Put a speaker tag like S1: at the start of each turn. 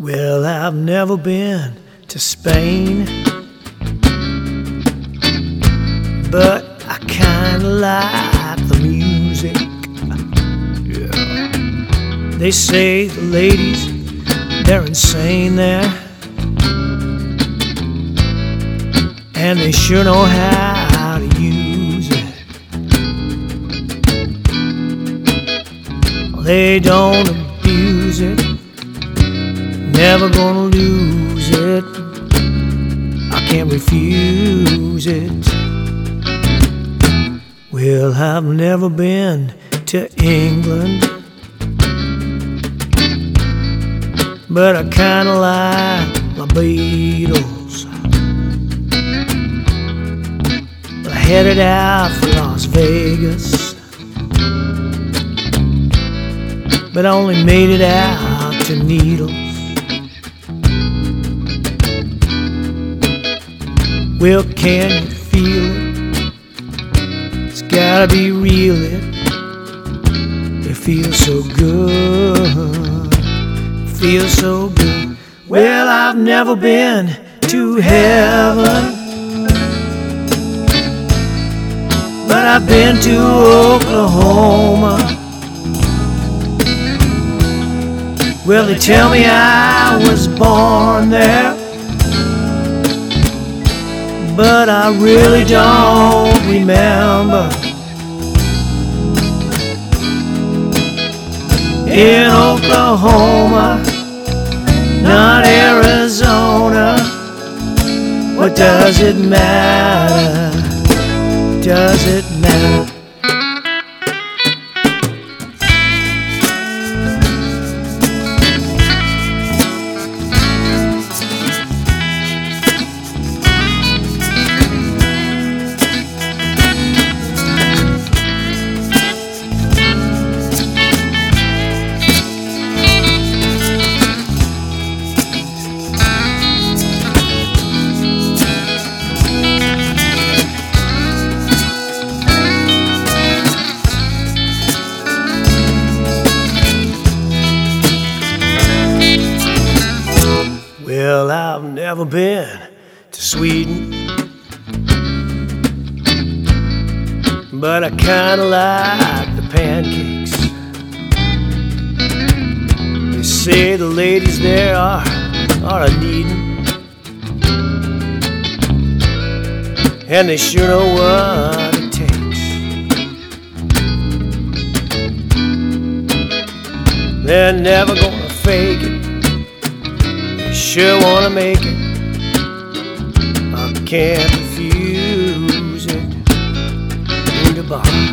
S1: Well, I've never been to Spain, but I kinda like the music. Yeah. They say the ladies, they're insane there, and they sure know how to use it. They don't abuse it, never gonna lose it. I can't refuse it. Well, I've never been to England, but I kinda like my Beatles. I headed out for Las Vegas, but I only made it out to Needles. Well, can you feel it? It's gotta be real, it feels so good, feels so good. Well, I've never been to heaven, but I've been to Oklahoma. Well, they tell me I was born there, but I really don't remember. In Oklahoma, not Arizona. What does it matter? Does it matter? Well, I've never been to Sweden, but I kinda like the pancakes. They say the ladies there are a-needin', and they sure know what it takes. They're never gonna fake it, sure wanna make it. I can't refuse it. Need a bar.